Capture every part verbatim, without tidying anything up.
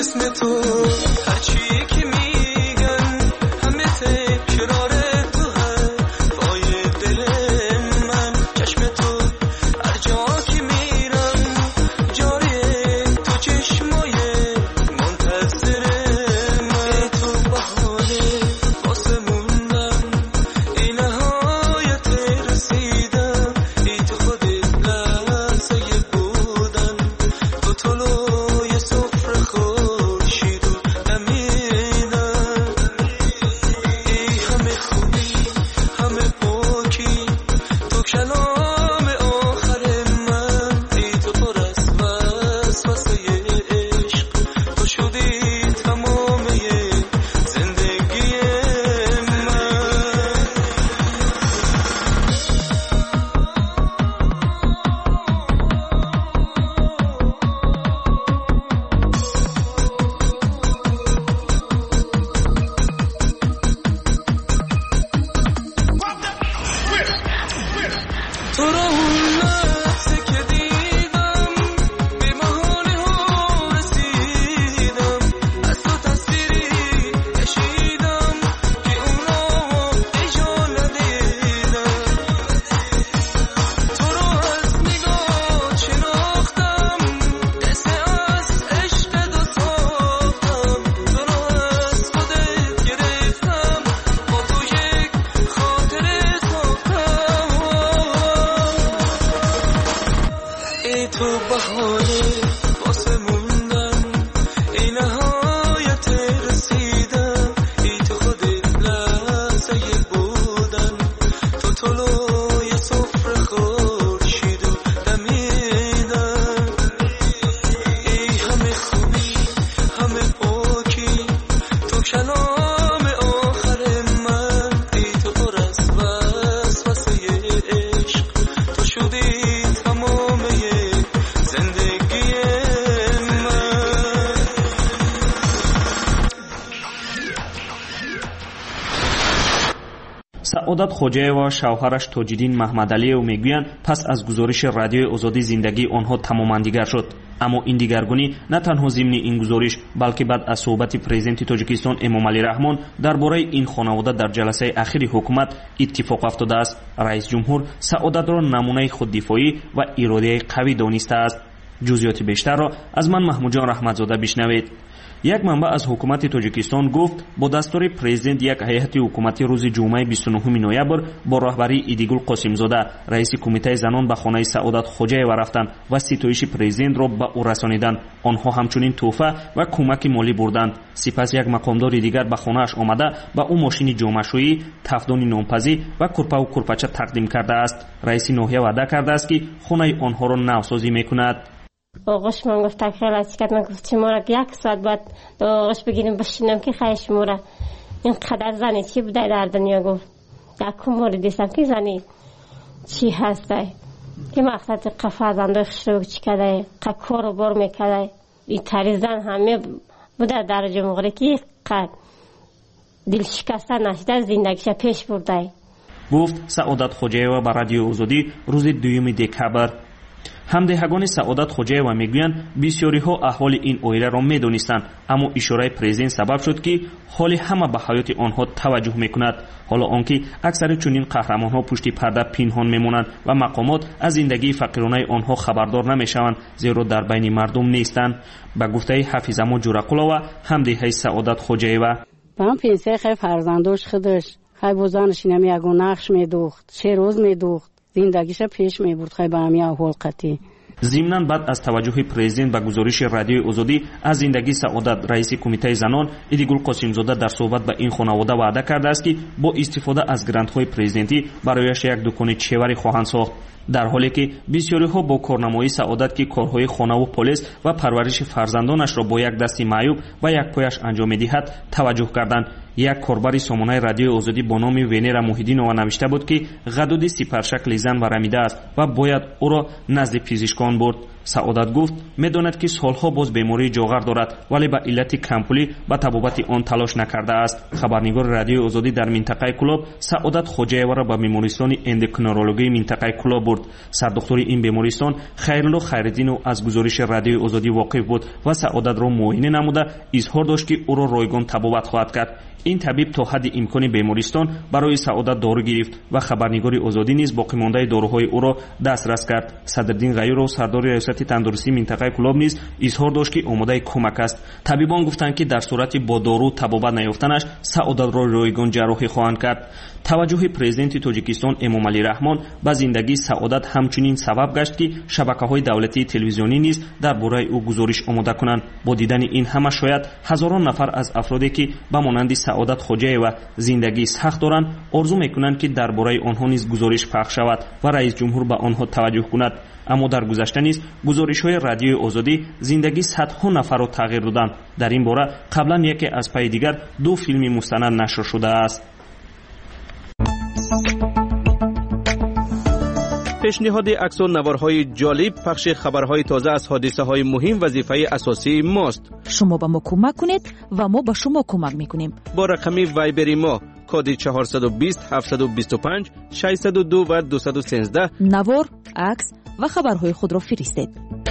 سعادت خوجایوا و شوهرش تاج‌الدین محمدعلیو میگویند پس از گزارش رادیوی آزادی زندگی آنها تماما دیگر شد. اما این دیگرگونی نه تنها ضمن این گزارش بلکه بعد از صحبت پرزیدنت تاجیکستان امامعلی رحمان درباره این خانواده در جلسه اخیر حکومت اتفاق افتاده است. رئیس جمهور سعادت را نمونه خوددفاعی و اراده قوی دانسته است. جزئیات بیشتر را از من محمود جان رحمتزاده بشنوید. یک منبع از حکومت تاجیکستان گفت با دستور پرزیدنت یک هیئت حکومتی روز جمعه بیست و نهم نوامبر با رهبری ایدیگول قاسمزاده رئیس کمیته زنان به خانه سعادت خوجایوا رفتند و ستایش پرزیدنت را به او رسانیدند. آنها همچنین تحفه و کمک مالی بردند. سپس یک مقامدار دیگر به خانه‌اش آمده به او ماشین جامه‌شویی، تفدان نانپزی و کورپا و کورپاچه تقدیم کرده است. رئیس ناحیه وعده کرده است که خانه آنها را نوسازی میکند. آقاش من گفت خیلی از کرد، من گفت شما را یک ساعت بعد آقاش بگیریم بشینم که خیلی شما را این قدر زنی چی بوده در دنیا. گفت یک کموری دیستم که زنی چی هسته که مقصد قفاز انداخت رو چی کده که کار و بار میکده این تری زن همه بوده در جمهوری که قد دل شکسته نشده زندگیش پیش برده. گفت سعادت خوجایوا به رادیو آزادی روز دوم دکبر. همدهگان سعادت خوجایوا میگویند بسیاری ها احوال این عائله را میدانستند، اما اشاره پرزیدنت سبب شد که حال همه به حیات آنها توجه میکند. حالا آنکه اکثر چنین قهرمان ها پشت پرده پنهان میمونند و مقامات از زندگی فقیرانه آنها خبردار نمیشوند زیرا در بین مردم نیستند. به گفته حفیظ جورقلووا همدهه سعادت خوجایوا من پنسه خیلی فرزنداش خودش خیلی بزنش اینم یگون نقش میدوخت، چه روز میدوخت، زندگیش پیش میبرد خیلی به همی احوال قطعی. ضمناً بعد از توجه پرزیدنت به گزارش رادیوی آزادی از زندگی سعادت، رئیس کمیته زنان ایدیگول قاسمزاده در صحبت به این خانواده وعده کرده است که با استفاده از گرانت‌های پرزیدنتی برایش یک دکان چیوری خواهند ساخت. در حالی که بسیاری ها با کارنمایی سعادت که کارهای خانه و پلیس و پرورش فرزندانش را با یک دستی معیوب و یک پایش انجام می‌دهد توجه کردند. یک کاربر سامانه رادیو آزادی با نام ونیرا موحدینова نوشته بود که غدود سپرشکل زن ورمیده است و باید او را نزد پزشکان برد. سعادت گفت می‌داند که سالها باز بیماری جاغر دارد ولی به علت کمپولی به تبابت آن تلاش نکرده است. خبرنگار رادیوی آزادی در منطقه کلاب سعادت خوجایوا را به بیمارستان اندوکرینولوژی منطقه کلاب برد. سردکتر این بیمارستان خیرالله خیرالدین از گزارش رادیوی آزادی واقف بود و سعادت را معاینه نموده اظهار داشت که او را رایگان تبابت خواهد کرد. این طبیب تا حد امکان بیمارستان برای سعادت دارو گرفت و خبرنگار آزادی نیز باقی مانده داروهای او را دسترس کرد. صدرالدین غیور و سردار ریاست تندرستی منطقه کلاب نیز اظهار داشت که آماده کمک است. طبیبان گفتند که در صورت با دارو تبابت نیافتنش سعادت را رایگان جراحی خواهند کرد. توجه پرزیدنت تاجیکستان امامعلی رحمان به زندگی سعادت همچنین سبب گشت که شبکه‌های دولتی تلویزیونی نیز درباره او گزارش آماده کنند. با دیدن این همه شاید هزاران نفر از افرادی که به مانند سعادت خوجایوا زندگی سخت دارند آرزو میکنند که درباره آنها نیز گزارش پخش شود و رئیس جمهور به آنها توجه کند. اما در گذشته نیز گزارش‌های رادیوی آزادی زندگی صدها نفر را تغییر دادند. در این باره قبلا یکی از پای دیگر دو فیلم مستند نشر شده است. پیشنهاد عکس و نوارهای جالب، پخش خبرهای تازه از حادثه های مهم وظیفه اساسی ماست. شما به ما کمک کنید و ما به شما کمک میکنیم. با رقم وایبری ما کد چهارصد و بیست هفتصد و بیست و پنج ششصد و دو و دویست و سیزده نوار، عکس و خبرهای خود را فرستید.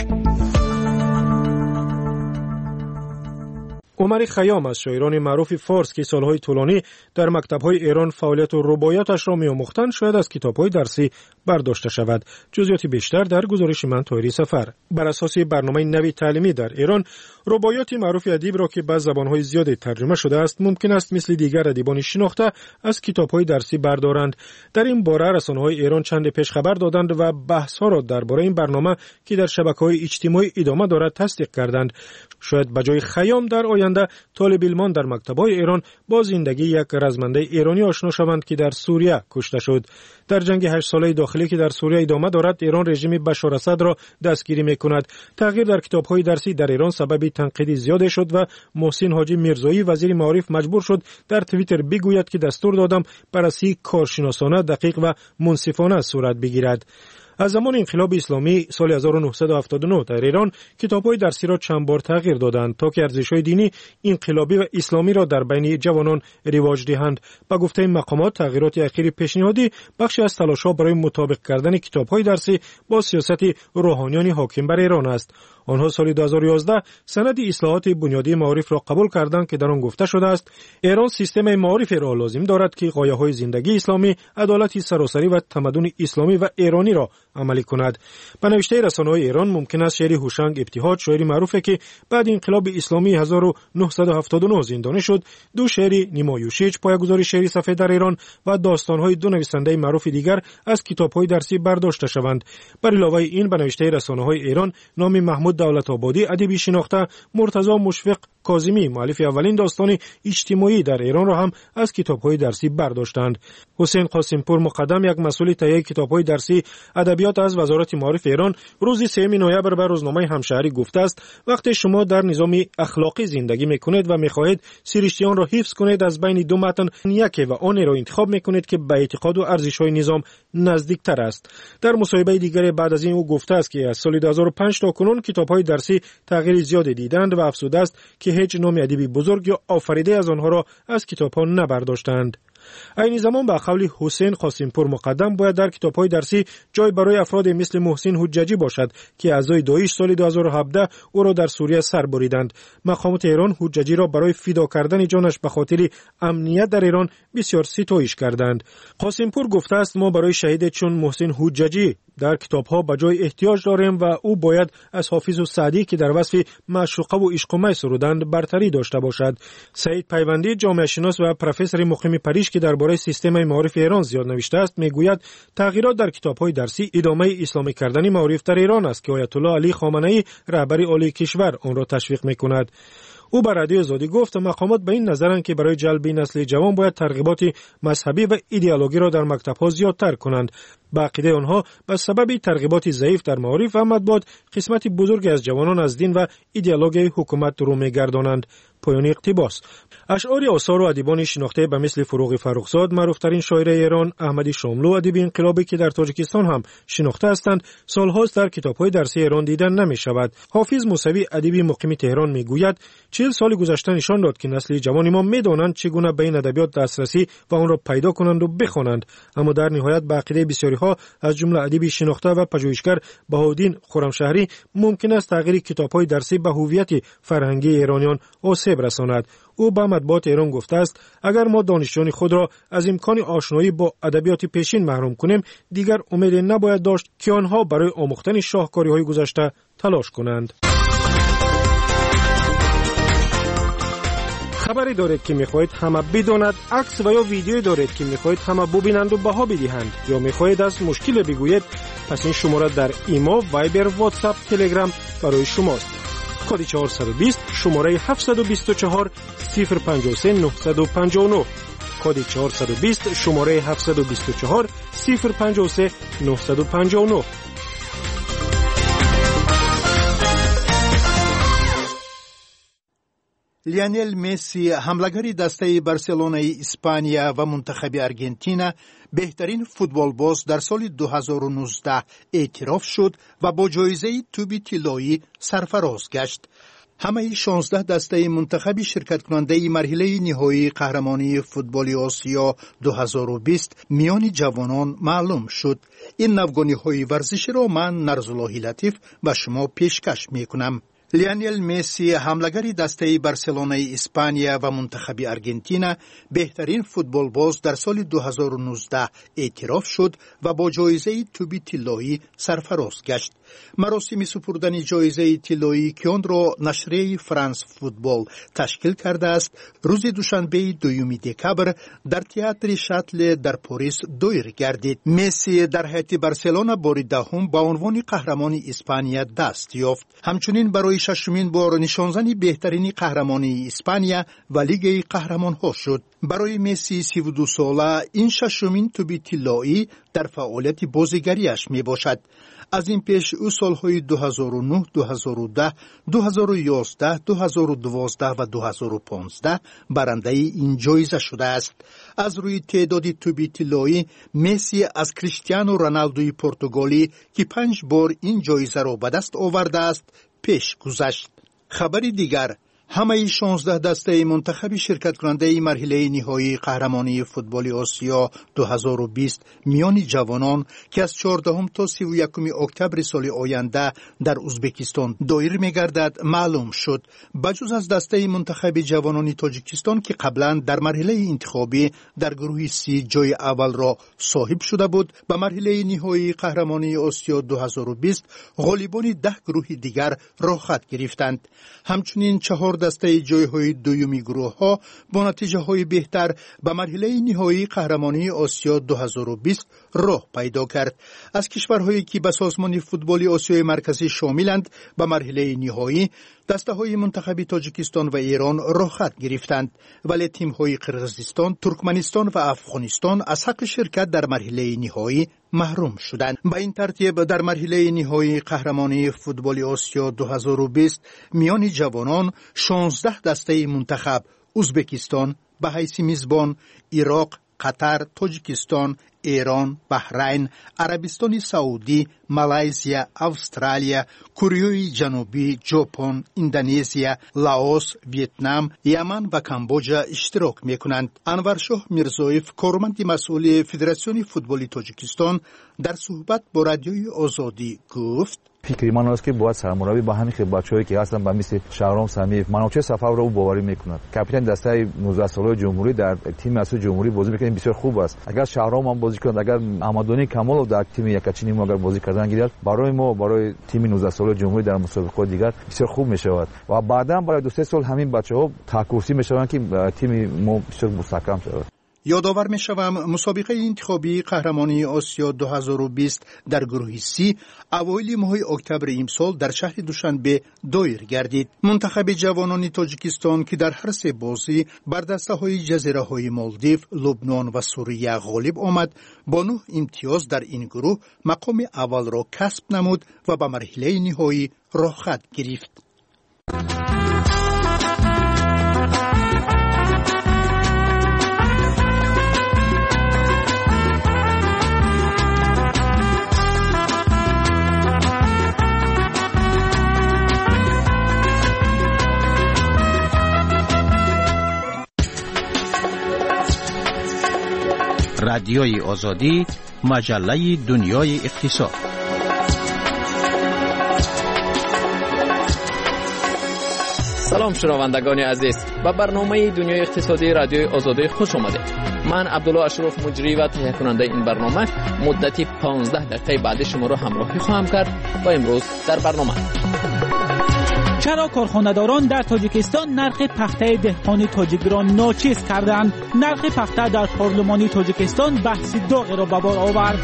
عمر خیام از شاعران معروف فارس که سالهای طولانی در مکتب‌های ایران فعالیت و رباعیاتش را می‌آموختند شاید از کتاب‌های درسی برداشته شود. جزئیات بیشتر در گزارش من طاهری سفر. بر اساس برنامه نوی تعلیمی در ایران رباعیات معروف ادیب را که به زبان‌های زیادی ترجمه شده است ممکن است مثل دیگر ادیبان شناخته از کتاب‌های درسی بردارند. در این باره رسانه‌های ایران چند پیش خبر دادند و بحث‌ها را درباره این برنامه که در شبکه‌های اجتماعی ادامه دارد تصدیق کردند. شاید به جای خیام در آینده طالب علمان در مکتب‌های ایران با زندگی یک رزمنده ایرانی آشنا شوند که در سوریه کشته شد. در جنگ هشت ساله داخلی که در سوریه ادامه دارد ایران رژیم بشار اسد را دستگیری می‌کند. تغییر در کتاب‌های درسی در ایران سبب تنقید زیاد شد و محسن حاجی میرزایی وزیر معارف مجبور شد در توییتر بگوید که دستور دادم بررسی کارشناسانه دقیق و منصفانه صورت بگیرد. از زمان انقلاب اسلامی سال هزار و نهصد و هفتاد و نه در ایران کتاب‌های درسی را چند بار تغییر دادند تا که ارزش‌های دینی، انقلابی و اسلامی را در بین جوانان رواج دهند. با گفته مقامات تغییرات اخیر پیشنهادی بخشی از تلاش‌ها برای مطابق کردن کتاب‌های درسی با سیاست روحانیان حاکم بر ایران است. آنها سال دو هزار و یازده سند اصلاحات بنیادی معارف را قبول کردند که در آن گفته شده است ایران سیستم معارف را لازم دارد که غایه‌های زندگی اسلامی، عدالت سراسری و تمدن اسلامی و ایرانی را عملی کند. به نوشته رسانه‌های ایران ممکن است شعر هوشنگ ابتهاج، شاعری معروفی که بعد انقلاب اسلامی هزار و نهصد و هفتاد و نه زندانی شد، دو شعر نیمایوشیج پایه‌گذار شعری سفید در ایران و داستان‌های دو نویسنده معروف دیگر از کتاب‌های درسی برداشته شوند. بر علاوه این به نوشته رسانه‌های ایران نام محمود دولت آبادی ادیبی شناخته، مرتضی مشفق کاظمی مؤلف اولین داستان اجتماعی در ایران را هم از کتاب‌های درسی برداشتند. حسین قاسمپور مقدم یک مسئول تهیه کتاب‌های درسی ادبیات از وزارت معارف ایران روز سوم نوامبر به روزنامه همشهری گفته است وقتی شما در نظام اخلاقی زندگی می‌کنید و می‌خواهید سرشتیان را حفظ کنید از بین دو متن یکی و آن را انتخاب می‌کنید که به اعتقاد و ارزش‌های نظام نزدیک‌تر است. در مصاحبه دیگری بعد از این او گفته است که از سال دو هزار و پنج تا کنون کتاب‌های درسی تغییر زیادی دیدند و افسوده است که هیچ نام ادیبی بزرگ یا آفریده از آنها را از کتاب‌ها نبرداشتند. این زمان به قول حسین قاسمپور مقدم باید در کتاب‌های درسی جای برای افراد مثل محسن حججی باشد که اعضای داعش سال دو هزار و هفده او را در سوریه سر بریدند. مقامات ایران حججی را برای فدا کردن جانش به خاطر امنیت در ایران بسیار ستایش کردند. قاسمپور گفته است ما برای شهید چون محسن حججی در کتاب‌ها به جای احتیاج داریم و او باید از حافظ و سعدی که در وصف معشوقه و عشق و می سرودند برتری داشته باشد. سعید پیوندی جامعه شناس و پروفسور مقیم پاریس که درباره سیستم معارف ایران زیاد نوشته است میگوید تغییرات در کتاب‌های درسی ادامه اسلامی کردن معارف در ایران است که آیت الله علی خامنه‌ای رهبر عالی کشور آن را تشویق می‌کند. او بر رادیو آزادی گفت مقامات به این نظرند که برای جلب نسل جوان باید ترغیبات مذهبی و ایدئولوژی را در مکتب‌ها زیادتر کنند. با عقیده آنها به سبب ترغیبات ضعیف در معارف و مطبوعات قسمت بزرگی از جوانان از دین و ایدئولوژی حکومت رو می‌گردانند. پایان اقتباس. اشعار آثار و ادیبان شناخته به مثل فروغ فرخزاد، معروفترین شاعر ایران، احمدی شاملو ادیب انقلابی که در تاجیکستان هم شناخته هستند، سالهاست در کتاب‌های درسی ایران دیدن نمی‌شود. حافظ موسوی ادیب مقیم تهران میگوید چهل سال گذشته نشان داد که نسل جوان ما می‌دانند چگونه به این ادبیات دسترسی و آن را پیدا کنند و بخوانند، اما در نهایت به عقیده بسیاری‌ها از جمله ادیب شناخته و پژوهشگر بهاءالدین خرمشهری ممکن است تغییر کتاب‌های درسی به هویت فرهنگی ایرانیان آسیب رساند. او به مطبوعات ایران گفته است اگر ما دانشجویان خود را از امکان آشنایی با ادبیات پیشین محروم کنیم، دیگر امید نباید داشت که آنها برای آموختن شاهکاری‌های گذشته تلاش کنند. خبری دارید که می‌خواهید همه بدانند، عکس و یا ویدیویی دارید که می‌خواهید همه ببینند و بها بدهند، یا می‌خواهید از مشکل بگویید، پس این شماره در ایما، وایبر، واتساپ، تلگرام برای شماست. کد چهارصد و بیست شماره هفتصد و بیست و چهار صفر پنجاه و سه نهصد و پنجاه و نه. کد چهارصد و بیست شماره هفتصد و بیست و چهار صفر پنجاه و سه نهصد و پنجاه و نه. لیونل مسی، حمله‌گر دسته بارسلونای اسپانیا و منتخب آرژانتین، بهترین فوتبالباز در سال دو هزار و نوزده اعتراف شد و با جایزه توپ طلایی سرفراز گشت. همه شانزده دسته منتخبی شرکت کننده مرحله نهایی قهرمانی فوتبال آسیا دو هزار و بیست میان جوانان معلوم شد. این نوگانی‌های ورزشی را من نرزالله لطیف و شما پیشکش می‌کنم. لیونل مسی، حمله‌گر دسته بارسلونای اسپانیا و منتخب آرژانتین، بهترین فوتبالباز در سال دو هزار و نوزده اعتراف شد و با جایزه توپ طلایی سرفراز گشت. مراسم سپردن جایزه طلایی که آن را نشریه فرانس فوتبال تشکیل کرده است، روز دوشنبه دوم دکبر در تئاتر شاتل در پاریس دایر گردید. مسی در هیئت بارسلونا بار دهم با عنوان قهرمان اسپانیا دست یافت. همچنین برای ششمین بار نشانزنی بهترین قهرمانی اسپانیا و لیگ قهرمان‌ها شد. برای مسی سی و دو ساله این ششمین توپ طلایی در فعالیت بازیگریش می باشد. از این پیش او سالهای دو هزار و نه، دو هزار و ده، دو هزار و یازده، دو هزار و دوازده و دو هزار و پانزده برنده این جایزه شده است. از روی تعداد توپ طلایی، مسی از کریستیانو رونالدوی پرتغالی که پنج بار این جایزه را به دست آورده است پیش گذشت. خبری دیگر، همه شانزده دسته منتخب شرکت کننده مرحله نهایی قهرمانی فوتبال آسیا دو هزار و بیست میان جوانان که از چهاردهم تا سی و یکم اکتبر سال آینده در ازبکستان دایر می‌گردد معلوم شد. بجز از دسته منتخب جوانان تاجیکستان که قبلا در مرحله انتخابی در گروه سی جای اول را صاحب شده بود، به مرحله نهایی قهرمانی آسیا دو هزار و بیست غالبان ده گروه دیگر راه خط گرفتند. همچنین چهار دسته جایهای دومی گروه ها با نتیجه های بهتر به مرحله نهایی قهرمانی آسیا دو هزار و بیست راه پیدا کرد. از کشورهایی که به سازمان فوتبال آسیای مرکزی شاملند به مرحله نهایی دسته های منتخب تاجیکستان و ایران راه خط گرفتند، ولی تیم های قرقیزستان، ترکمنستان و افغانستان از حق شرکت در مرحله نهایی محروم شدند. به این ترتیب در مرحله نهایی قهرمانی فوتبال آسیا دو هزار و بیست میان جوانان شانزده دسته منتخب ازبکستان به حیث میزبان، عراق، قطر، تاجیکستان، ایران، بحرین، عربستان سعودی، مالایزیا، استرالیا، کره جنوبی، ژاپن، اندونزیا، لاوس، ویتنام، یمن و کامبوجا اشتراک میکنند. انورشاه میرزایف، کارمند مسئول فدراسیون فوتبال تاجیکستان، در صحبت با رادیوی آزادی گفت: فکری من است که باید سرمربی با همین که بچه‌ای که هستن با مثل شهرام سمیف، منوچه صفا رو باوری میکنند. کاپیتان دسته نوزده ساله جمهوری در تیم مسئول جمهوری بازی میکنه، بسیار خوب است. اگر شهرام هم بازی کنه، اگر احمدونی کمال در تیم یکچینی ما اگر بازی کردن گیرد، برای ما برای تیم نوزده ساله جمهوری در مسابقات دیگر بسیار خوب میشود و بعدا برای دو سه سال همین بچه‌ها تاکورسی میشوند که تیم ما بسیار مستحکم شود. یادآور می‌شوم مسابقه انتخابی قهرمانی آسیا دو هزار و بیست در گروه سی اوایل ماه اکتبر امسال در شهر دوشنبه دایر گردید. منتخب جوانان تاجیکستان که در هر سه بازی بر دسته‌های جزیره‌های مالدیو، لبنان و سوریه غالب آمد، با نه امتیاز در این گروه مقام اول را کسب نمود و به مرحله نهایی راه خط گرفت. رادیوی آزادی، مجله دنیای اقتصاد. سلام شنوندگان عزیز، به برنامه دنیای اقتصادی رادیوی آزادی خوش آمدید. من عبدالله اشرف مجری و تهیه کننده این برنامه مدتی پانزده دقیقه بعد شما را همراهی خواهم کرد و امروز در برنامه: چرا کارخانه‌داران در تاجیکستان نرخ پخته دهقانی تاجیک را ناچیز کردند؟ نرخ پخته در پارلمانی تاجیکستان بحث داغی را به بار آورد.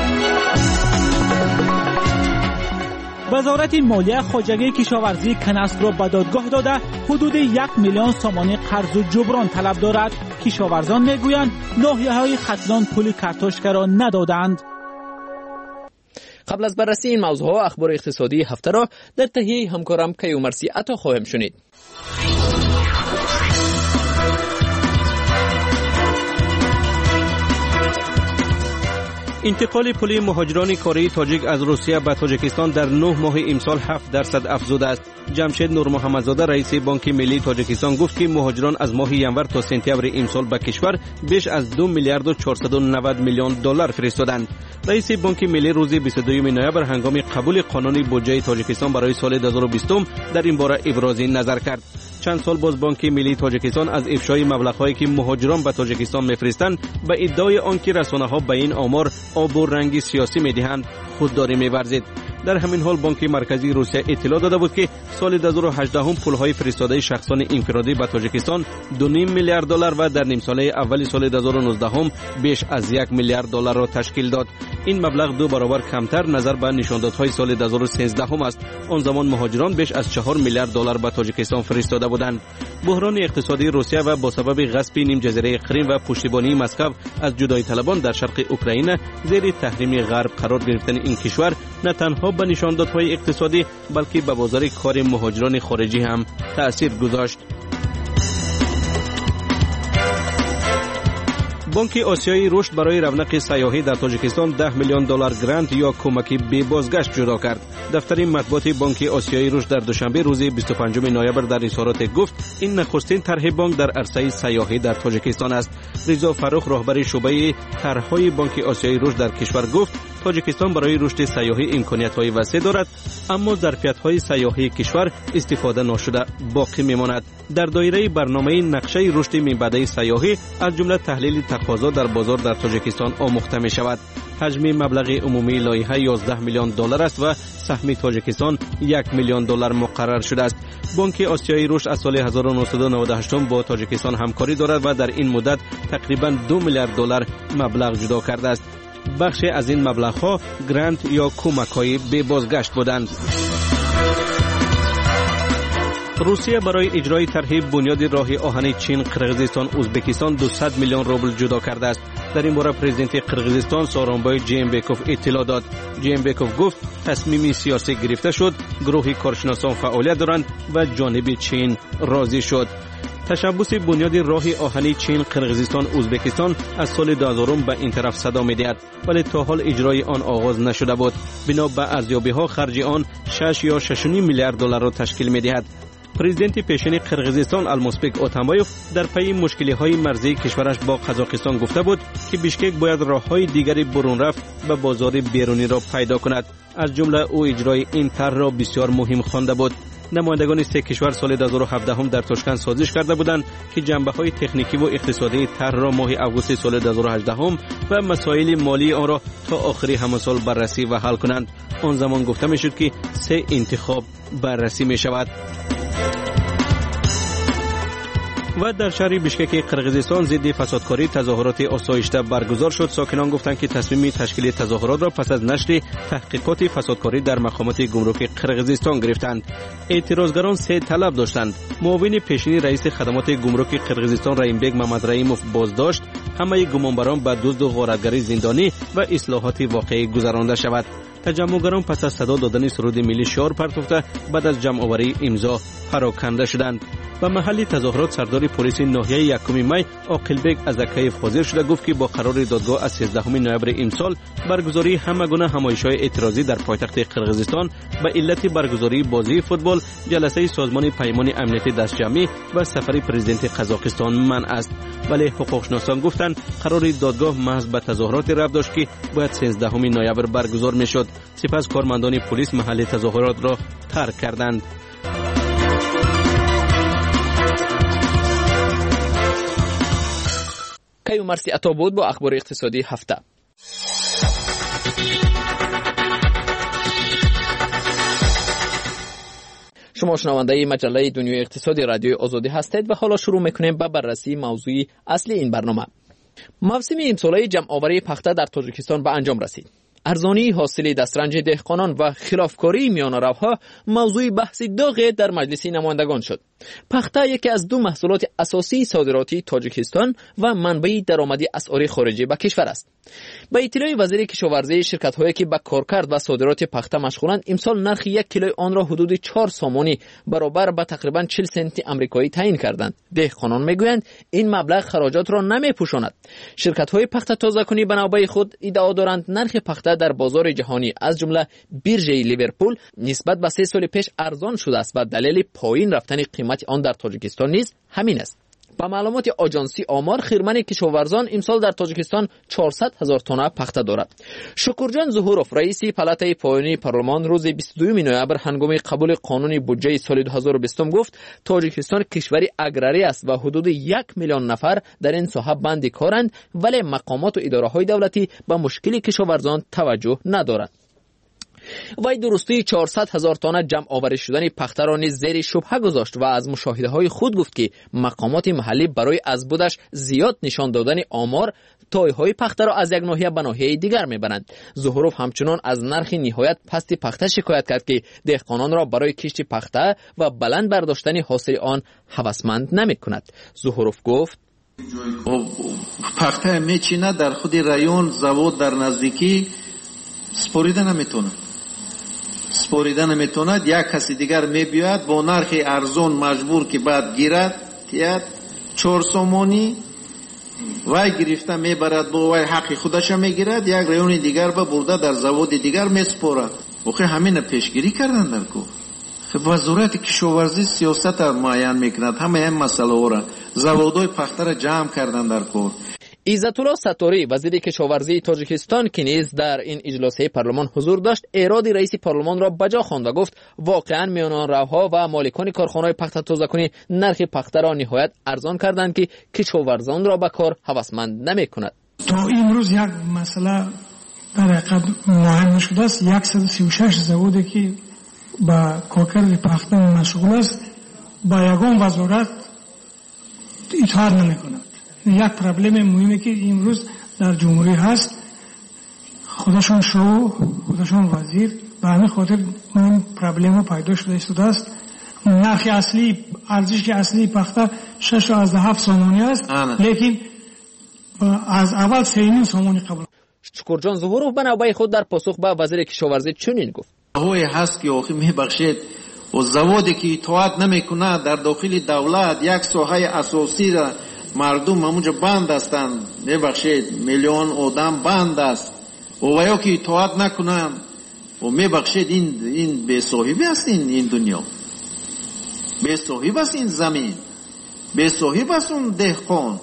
وزارت مالیه خواجگی کشاورزی کنسک را به دادگاه داده حدود یک میلیون سامانی قرض و جبران طلب دارد. کشاورزان میگویند ناحیه‌های ختلان پول کارتوشکا را ندادند. قبل از بررسی این موضوعات اخبار اقتصادی هفته را در تهیه همکارم کیومرثی عطا خواهم شنید. انتقال پولی مهاجران کاری تاجیک از روسیه به تاجیکستان در نه ماه امسال هفت درصد افزوده است. جمشید نور محمدزاده رئیس بانک ملی تاجیکستان گفت که مهاجران از ماه ینور تا سپتامبر امسال به کشور بیش از دو میلیارد و چهارصد و نود میلیون دلار فرستادند. رئیس بانک ملی روز بیست و دوم نوامبر هنگام قبول قانون بودجه تاجیکستان برای سال دو هزار و بیست در این باره ابراز نظر کرد. چند سال باز بانک ملی تاجیکستان از افشای مبلغ‌هایی که مهاجران به تاجیکستان می‌فرستند به ادعای آنکه رسانه‌ها به این آمار آب و رنگ سیاسی می‌دهند خودداری می‌ورزید. در همین حال بانک مرکزی روسیه اطلاع داده بود که سال دو هزار و هجده هم پول‌های فرستاده شخصان انفرادی به تاجیکستان دو و نیم میلیارد دلار و در نیم ساله اول سال دو هزار و نوزده هم بیش از یک میلیارد دلار را تشکیل داد. این مبلغ دو برابر کمتر نظر به نشاندادهای سال دو هزار و سیزده هم است. آن زمان مهاجران بیش از چهار میلیارد دلار به تاجیکستان فرستاده بودند. بحران اقتصادی روسیه و با سبب غصب نیم جزیره قریم و پشتیبانی مسکو از جدایی طلبان در شرق اوکراین زیر تحریم غرب قرار گرفتن این کشور نه تنها به نشاندادهای اقتصادی بلکه به بازار کار مهاجران خارجی هم تأثیر گذاشت. بانک آسیایی رشد برای رونق سیاحی در تاجیکستان ده میلیون دلار گرانت یا کمک به بازگشت جدا کرد. دفتر مطبوعات بانک آسیایی رشد در دوشنبه روز بیست و پنجم نوامبر در اظهارات گفت این نخستین طرح بانک در عرصه سیاحی در تاجیکستان است. رضا فروخ راهبر شعبه طرح‌های بانک آسیایی رشد در کشور گفت تاجیکستان برای رشد سیاحی امکانات‌های وسیع دارد، اما ظرفیت‌های سیاحی کشور استفاده نشده باقی می‌ماند. در دایره برنامه نقشه رشد منبع سیاحی از جمله تحلیل تقاضا در بازار در تاجیکستان آموخته می‌شود. حجم مبلغ عمومی لایحه یازده میلیون دلار است و سهم تاجیکستان یک میلیون دلار مقرر شده است. بانک آسیایی رشد از سال هزار و نهصد و نود و هشت با تاجیکستان همکاری دارد و در این مدت تقریباً دو میلیارد دلار مبلغ جدا کرده است. بخش از این مبلغ‌ها گرانت یا کمک‌های به بازگشت بودند. روسیه برای اجرای طرح بنیاد راه آهن چین، قرقیزستان، ازبکستان دویست میلیون روبل جدا کرده است. در این باره پرزیدنت قرقیزستان سورونبای جیمبکوف اطلاع داد. جیمبکوف گفت تصمیم سیاسی گرفته شد، گروه کارشناسان فعالیت دارند و جانب چین راضی شد. تشبث بنیاد راه آهنی چین، قرقیزستان، ازبکستان از سال دو هزار به این طرف صدا می‌دهد، ولی تا حال اجرای آن آغاز نشده بود. بنا به ارزیابی‌ها خرج آن شش یا شش و نیم میلیارد دلار را تشکیل می‌دهد. پرزیدنت پیشین قرقیزستان المسبک اوتامایوف در پی مشکل‌های مرزی کشورش با قزاقستان گفته بود که بیشکک باید راه‌های دیگری برون رفت و بازار بیرونی را پیدا کند. از جمله او اجرای این طرح را بسیار مهم خوانده بود. نمایندگان سه کشور سال دو هزار و هفده هم در تاشکند سازش کرده بودند که جنبه‌های تکنیکی و اقتصادی طرح را ماه آگوست سال دو هزار و هجده هم و مسائل مالی آن را تا آخر همان سال بررسی و حل کنند. آن زمان گفته می‌شد که سه انتخاب بررسی می‌شود. و در شهر بشکک قرقیزستان ضد فسادکاری تظاهرات آسایشته برگزار شد. ساکنان گفتند که تصمیم تشکیل تظاهرات را پس از نشر تحقیقات فسادکاری در مقامات گمرک قرقیزستان گرفتند. اعتراضگران سه طلب داشتند. معاون پیشین رئیس خدمات گمرک قرقیزستان رحیمبگ محمد رحیموف بازداشت، همه گمانبران به دزد و غارتگری زندانی و اصلاحات واقعی گذرانده شود. تجمعگران پس از صدا دادن سرود ملی شعار پرتافته بعد از جمع آوری امضا پراکنده شدند. به محل تظاهرات سردار پلیس ناحیه یکم می عاقلبک ازکیف حاضر شده گفت که با قرار دادگاه از سیزدهم نوامبر امسال برگزاری همه گونه همایش‌های اعتراضی در پایتخت قرقیزستان به علت برگزاری بازی فوتبال، جلسه سازمان پیمان امنیتی دستجمعی و سفر پرزیدنت قزاقستان منع است. ولی حقوقشناسان گفتند قرار دادگاه محض به تظاهرات ربط داشت که باید سیزدهم نوامبر برگزار میشد. سپس کارمندان پلیس محل تظاهرات را ترک کردند. کیو مرسی عطا بود با اخبار اقتصادی هفته. شما شنونده مجله دنیای اقتصادی رادیوی آزادی هستید و حالا شروع میکنیم به بررسی موضوع اصلی این برنامه. موسم امساله جمع آوری پخته در تاجیکستان به انجام رسید. ارزانی حاصل دسترنج دهقانان و خلافکاری میان روها موضوع بحث داغ در مجلس نمایندگان شد. پخته یکی از دو محصولات اساسی صادراتی تاجیکستان و منبع درآمدی اسعار خارجی به کشور است. به اطلاع وزیر کشاورزی، شرکت‌هایی که به کارکرد و صادرات پخته مشغولند امسال نرخ یک کیلوی آن را حدود چهار سامانی برابر به تقریبا چهل سنت آمریکایی تعیین کردند. دهقانان میگویند این مبلغ خراجات را نمیپوشاند. شرکت‌های پخته تازه‌کنی به نوبه خود ادعا دارند نرخ پخته در بازار جهانی از جمله بیرژه لیورپول نسبت به سه سال پیش ارزان شده است و دلیل پایین رفتن قیمت آن در تاجیکستان نیز همین است. با معلومات آژانسی آمار، خیرمن کشاورزان امسال در تاجیکستان چهارصد هزار تن پخته دارد. شکرجان ظهوروف رئیس پالاتای پایانی پارلمان روز بیست و دوم نوامبر هنگام قبول قانون بودجه سال دو هزار و بیست گفت تاجیکستان کشوری اگراری است و حدود یک میلیون نفر در این ساحه بند کارند، ولی مقامات و اداره‌های دولتی به مشکل کشاورزان توجه ندارند. وی درستی چهارصد هزار تن جمع آوری شدن پخته را نیز زیر شبهه گذاشت و از مشاهده های خود گفت که مقامات محلی برای از بودش زیاد نشان دادن آمار تایهای پخته را از یک ناحیه به ناحیه دیگر میبرند. ظهوروف همچنان از نرخ نهایت پست پخته شکایت کرد که دهقانان را برای کشت پخته و بلند برداشتن حاصل آن هوسمند نمیکند. ظهوروف گفت پخته میچینه در خود رایون زواد در نزدیکی سپوریده نمیتونه سپوریده نمیتوند یک کسی دیگر میبیاد با نرخ ارزون مجبور که بعد گیرد تیاد چهار سومانی وای گرفته میبرد با وای حق خودش میگیرد یک رایون دیگر با برده در زواد دیگر میسپورد. واقعا همین پیشگیری کردن در کو. خب وزارت کشاورزی سیاست معین میکند همه این مسئله را زوادای پخته را جمع کردن در کو. عزت الله ستاری وزیر کشاورزی تاجیکستان که نیز در این اجلاس پارلمان حضور داشت ایراد رئیس پارلمان را بجا خواند و گفت واقعا میان روها و مالکان کارخانه‌های پخته تازه‌کنی نرخ پخته را نهایت ارزان کردند که کشاورزان را به کار هوسمند نمی‌کند. تا امروز یک مسئله در حقیقت مهم شده است. صد و سی و شش زوادی که با کارکرد پخته مشغول است با یگان وزارت اطاعت نمی‌کند. یک پرابلم مهمه که امروز در جمهوری هست. خودشون شو خودشون وزیر به همین خاطر این پرابلم پیدا شده است. نرخ اصلی ارزش اصلی پخته شش و هفت سامانی است لیکن از اول سه سامانی قبل. شکرجان ظهوروف به نوبه خود در پاسخ به وزیر کشاورزی چنین گفت هوی هست که آخی میبخشید و زوادی که اطاعت نمیکنه در داخل دولت یک ساحه اساسی را مردم همونجا بند هستند. میبخشید میلیون آدم بند است و ویا که اطاعت نکنن و میبخشید این این به صاحبی است این این دنیا به صاحب است این زمین به صاحب است اون دهقان.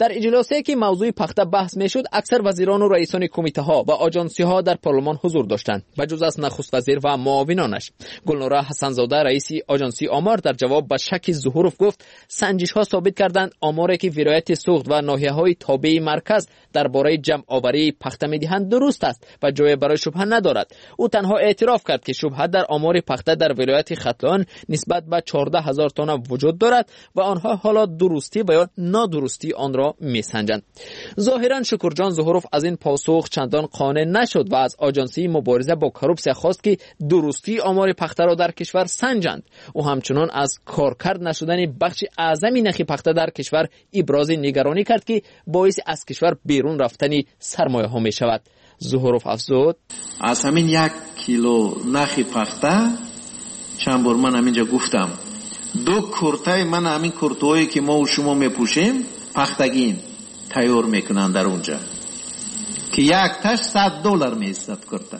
در اجلاسی که موضوع پخته بحث میشد، اکثر وزیران و رئیسان کمیته ها و آژانسی ها در پارلمان حضور داشتند و جز از نخست وزیر و معاونانش. گلنوره حسن‌زاده رئیس آژانسی آمار در جواب به شک ظهورف گفت سنجش ها ثابت کردند آماری که ولایت سوخت و ناحیه های تابع مرکز درباره جمع آوری پخته میدهند درست است و جای برای شبهه ندارد. او تنها اعتراف کرد که شبهه در آمار پخته در ولایت ختلان نسبت به چهارده هزار تن وجود دارد و آنها حالا درستی و یا نادرستی آن را میسنجند. ظاهرا شکرجان ظهورف از این پاسخ چندان قانع نشد و از آژانسی مبارزه با کروپسیا خواست که درستی آمار پخته را در کشور سنجند. او همچنان از کارکرد نشدن بخش اعظمی نخ پخته در کشور ابراز نگرانی کرد که باعث از کشور بیرون رفتنی سرمایه ها می شود. ظهورف افزود از همین یک کیلو نخ پخته چند بار من همینجا گفتم دو کرته من همین کرتهایی که ما و شما میپوشیم پختگین تیار میکنن در اونجا که یک تاش صد دلار میستد کرته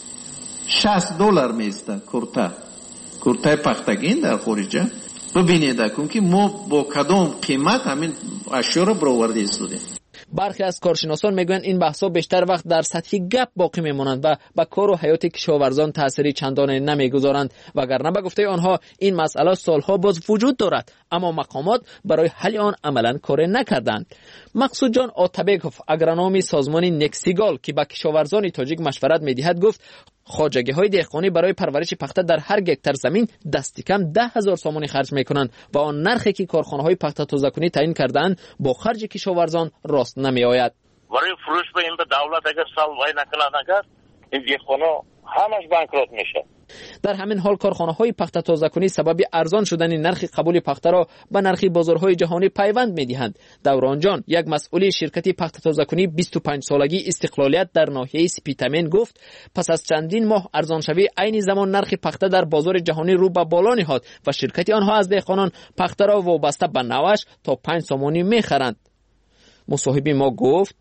شصت دلار میستد کرته کرته پختگین در خارجه. ببینید اکن که ما با کدام قیمت همین اشیا را برآورده ایستادیم. برخی از کارشناسان میگویند این بحث‌ها بیشتر وقت در سطح گپ باقی میمانند و با کار و حیات کشاورزان تأثیری چندانی نمیگذارند، وگرنه به گفته آنها این مسئله سالها باز وجود دارد اما مقامات برای حل آن عملا کاری نکردند. مقصود جان آتابکوف اگرونوم سازمان نکسیگال که به کشاورزان تاجیک مشورت میدهد گفت خواجگی های دهقانی برای پرورش پخته در هر گکتار زمین دست کم ده هزار سامانی خرج میکنند و آن نرخی که کارخانه های پخته تازه‌کنی تعیین کردند با خرج کشاورزان راست نمی آید. برای فروش به این به دولت اگر سالوای نکنه نکرد این دهقانا همش بانکرات میشه. در همین حال کارخانه های پخته تازه‌کنی سبب ارزان شدن نرخ قبول پخته را به نرخ بازارهای جهانی پیوند می‌دهند. دوران جان یک مسئول شرکت پخته تازه‌کنی بیست و پنج سالگی استقلالیت در ناحیه سپیتامن گفت پس از چندین ماه ارزان شوی عین زمان نرخ پخته در بازار جهانی رو به بالا نهاد و شرکت آنها از دهقانان پخته را وابسته به نوش تا پنج سامانی می‌خرند. مصاحب ما گفت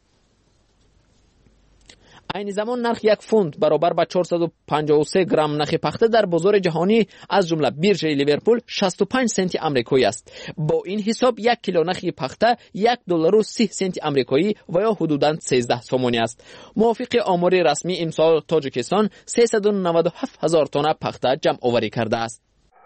این زمان نرخ یک فونت برابر با چهارصد و پنجاه و سه گرم نخ پخته در بازار جهانی از جمله بیرژه لیورپول شصت و پنج سنت آمریکایی است. با این حساب یک کیلو نخ پخته یک دلار و سی سنت آمریکایی و یا حدوداً سیزده سومانی است. موافق آمار رسمی امسال تاجیکستان سیصد و نود و هفت هزار تن پخته جمع آوری کرده است.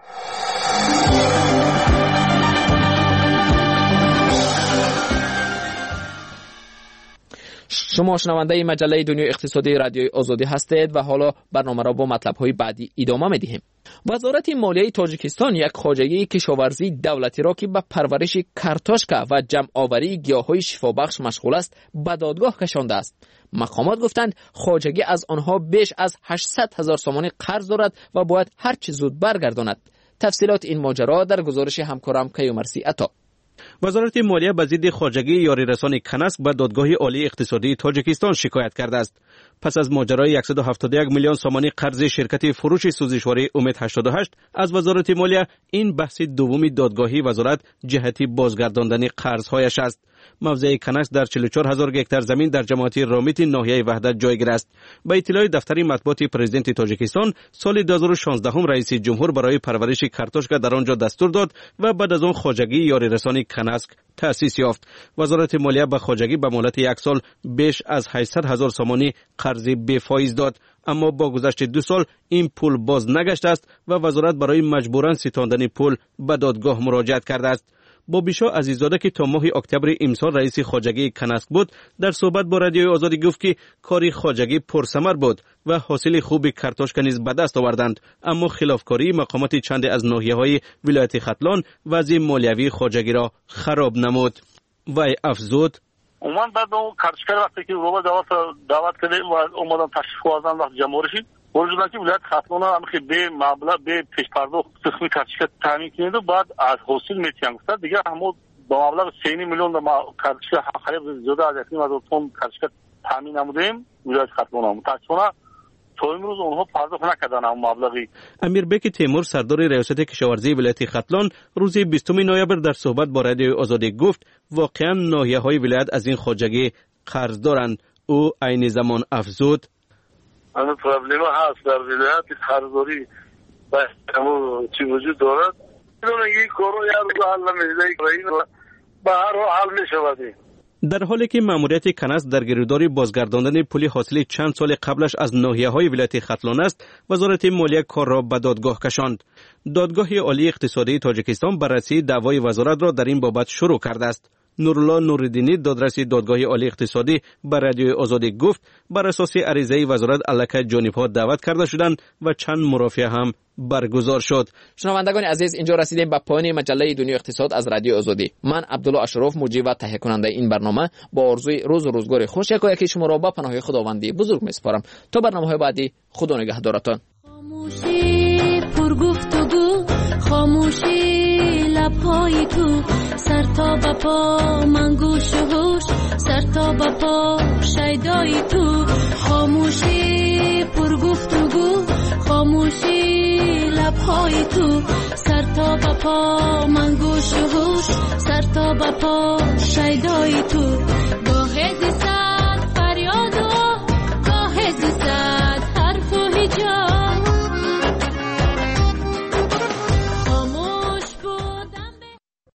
شما شنونده مجله دنیای اقتصادی رادیوی آزادی هستید و حالا برنامه را با مطلب‌های بعدی ادامه می‌دهیم. وزارت مالیه تاجیکستان یک خواجگی کشاورزی دولتی را که به پرورش کارتوشکا و جمع آوری گیاهای شفابخش مشغول است به دادگاه کشانده است. مقامات گفتند خواجگی از آنها بیش از هشتصد هزار سومانی قرض دارد و باید هر چه زود برگرداند. تفصیلات این ماجرا در گزارش همکارم کیومرثی عطا. وزارت مالیه به ضد خواجگی یاری رسان کنسک به دادگاه عالی اقتصادی تاجیکستان شکایت کرده است. پس از ماجرای صد و هفتاد و یک میلیون سومانی قرض شرکت فروش سوزشواری امید هشتاد و هشت از وزارت مالیه، این بحث دومی دادگاهی وزارت جهتی بازگرداندن قرض‌هایش است. موضع کنسک در چهل و چهار هزار گکتار زمین در جماعت رامیت ناحیه وحدت جایگیر است. به اطلاع دفتر مطبوعات پرزیدنت تاجیکستان سال دو هزار و شانزده هم رئیس جمهور برای پرورش کارتوشکا در آنجا دستور داد و بعد از آن خواجگی یاری رسانی کنسک تأسیس یافت. وزارت مالیه به خواجگی به مهلت یک سال بیش از هشتصد هزار سومانی قرض بی فایز داد، اما با گذشت دو سال این پول باز نگشته است و وزارت برای مجبوراً ستاندن پول به دادگاه مراجعت کرده است. بابیشا عزیزاده که تا ماه اکتبر امسال رئیس خواجگی کنسک بود، در صحبت با رادیوی آزادی گفت که کاری خواجگی پرثمر بود و حاصل خوب کارتوشکا نیز به دست آوردند، اما خلافکاری مقامات چند از ناحیه‌های ولایت ختلان وضع مالیوی خواجگی را خراب نمود. وی افزود عموما بعد اون کارتوشکا وقتی که رو دعوت دعوت کردیم و اومدن تشریف آوردن وقت جمهوری شد، وجودن که ولایت ختلان هم که به مبلغ به پیش پرداخت تخمی کارتوشکا تامین کنید و بعد از حاصل میتیان گفت دیگه همون با مبلغ سه میلیون کارتوشکا خرید زیاده از یک هزار تن کارتوشکا تامین نمودیم ولایت ختلان هم متأسفانه تا امروز اونها پرداخت نکردن اون مبلغی. امیر بیک تیمور سردار ریاست کشاورزی ولایت ختلان روز بیستم نوامبر در صحبت با رادیوی آزادی گفت واقعا ناحیه‌های ولایت از این خواجگی قرض دارند. او عین زمان افزود اما پرابلم هست در ولایت قرضداری و همون چی وجود دارد. اینو یک کارو یا رو حل نمیده این به هر حال میشود. در حالی که ماموریت کناس در گیروداری بازگرداندن پول حاصل چند سال قبلش از ناحیه‌های ولایت ختلان است، وزارت مالیه کار را به دادگاه کشاند. دادگاه عالی اقتصادی تاجیکستان بررسی دعوای وزارت را در این بابت شروع کرده است. نورالله نوردینی دادرس دادگاه عالی اقتصادی به رادیوی آزادی گفت بر اساس عریضه وزارت الکه جانب‌ها دعوت کرده شدند و چند مرافعه هم برگزار شد. شنوندگان عزیز، اینجا رسیدیم به پایان مجله دنیای اقتصاد از رادیو آزادی. من عبدالله اشرف مجری و تهیه کننده این برنامه با آرزوی روز و روزگار خوش یکایک شما را به پناه خداوندی بزرگ میسپارم. تا برنامه‌های بعدی، خدا نگهدارتان. خاموشی پرگفتگو، خاموشی لب‌های تو، سر تا به پا من گوش و هوش، سر تا به پا شیدای تو. خاموشی پرگفتگو، خاموشی لب‌های تو، سر تا به پا من گوش و هوش، سر تا به پا شیدای تو.